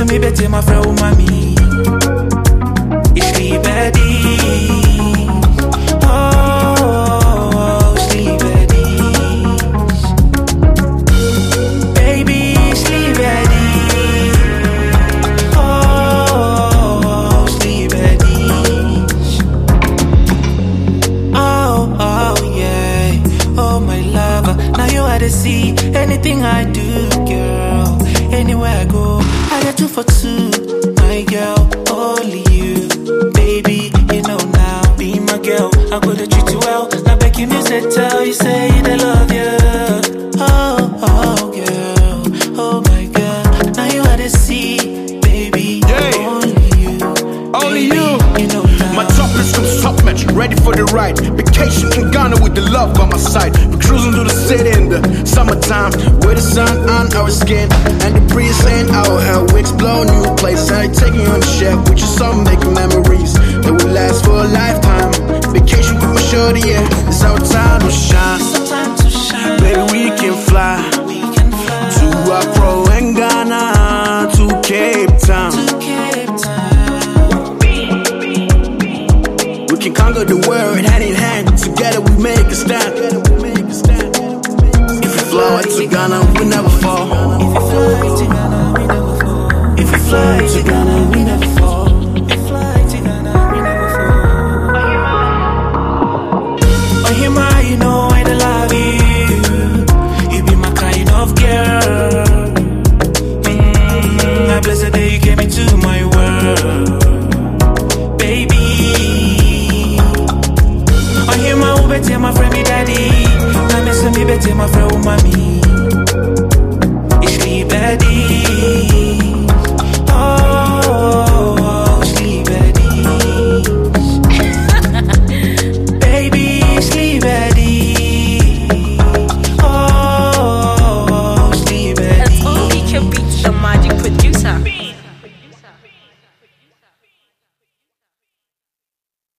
me better my friend mommy. Sleep Eddie. Oh, sleep Eddie. Baby, sleep Eddie. Oh, sleep Eddie. Oh, yeah. Oh, my lover. Now you are the sea. Anything I do, girl. Anywhere I go, I get 2 for 2. My girl, only you. Baby, you know now. Be my girl, I'm gonna treat you well. Now back in music, tell you say they love you. Oh, girl. Oh, my girl. Now you are the sea. Baby, yeah. Only you. Only baby, you. know now. My top list comes top match, ready for the ride. Vacation in Ghana with the love by my side. We're cruising through the city in the summertime, with the sun on our skin and the breeze in our hair. We explore new places, I take you on the ship with your song, making memories that will last for a lifetime. Vacation with my shorty, yeah, it's our time to shine. Baby, we can fly to Accra and Ghana, to Cape Town. We can conquer the world hand in hand. Together we make a stand. If we fly to Ghana, we never fall. If you fly to Ghana, we never fall. If you fly to Ghana, we never fall. If you fly to Ghana, we never fall. Oh, Hima, you know I love you. You be my kind of girl. I bless the day you came into my world. Baby, oh, Hima, who better my friend, me daddy. Now, miss me better my friend, mommy. Sleep Eddie.